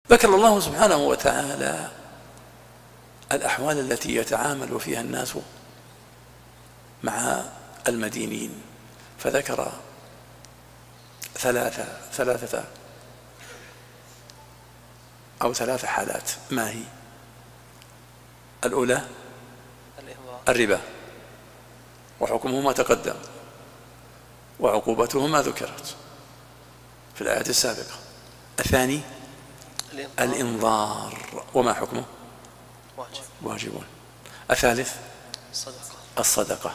ذكر الله سبحانه وتعالى الأحوال التي يتعامل فيها الناس مع المدينين، فذكر ثلاث حالات. ما هي؟ الأولى الربا، وحكمه ما تقدم وعقوبته ما ذكرت في الآيات السابقة. الثاني الإنظار، وما حكمه؟ واجب. الثالث الصدقة،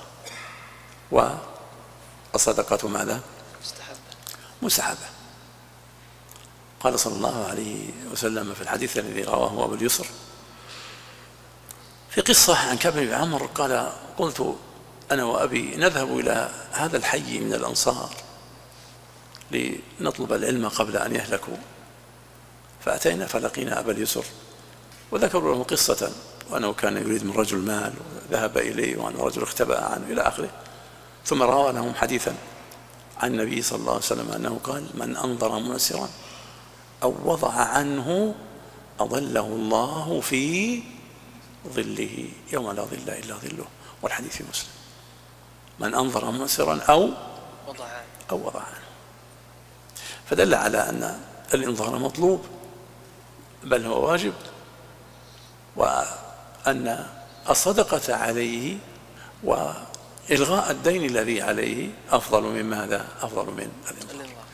والصدقة ماذا؟ مستحبة. قال صلى الله عليه وسلم في الحديث الذي رواه أبو اليسر في قصة عن كعب بن عمرو قال: قلت أنا وأبي نذهب إلى هذا الحي من الأنصار لنطلب العلم قبل أن يهلكوا، فأتينا فلقينا أبا اليسر وذكروا له قصة، وأنه كان يريد من رجل مال وذهب إليه، وأن رجل اختبأ عنه إلى آخره. ثم روى لهم حديثا عن النبي صلى الله عليه وسلم أنه قال: من أنظر منسرا أو وضع عنه أظله الله في ظله يوم لا ظل إلا ظله، والحديث في مسلم. من أنظر منسرا أو وضع عنه، فدل على أن الإنظار مطلوب بل هو واجب، وأن الصدقة عليه وإلغاء الدين الذي عليه أفضل من ماذا؟ أفضل من الإنظار.